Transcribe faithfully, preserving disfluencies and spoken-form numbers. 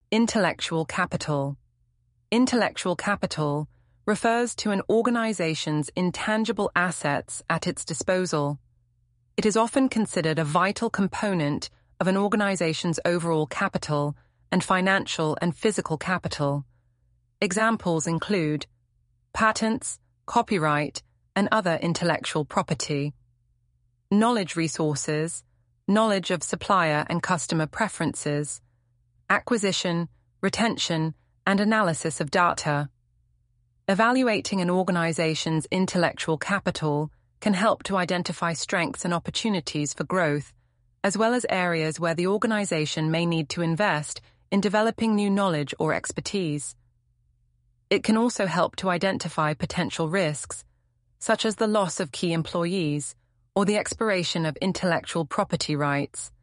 Intellectual capital. Intellectual capital refers to an organization's intangible assets at its disposal. It is often considered a vital component of an organization's overall capital and financial and physical capital. Examples include patents, copyright, and other intellectual property. Knowledge resources, knowledge of supplier and customer preferences, acquisition, retention, and analysis of data. Evaluating an organization's intellectual capital can help to identify strengths and opportunities for growth, as well as areas where the organization may need to invest in developing new knowledge or expertise. It can also help to identify potential risks, such as the loss of key employees or the expiration of intellectual property rights.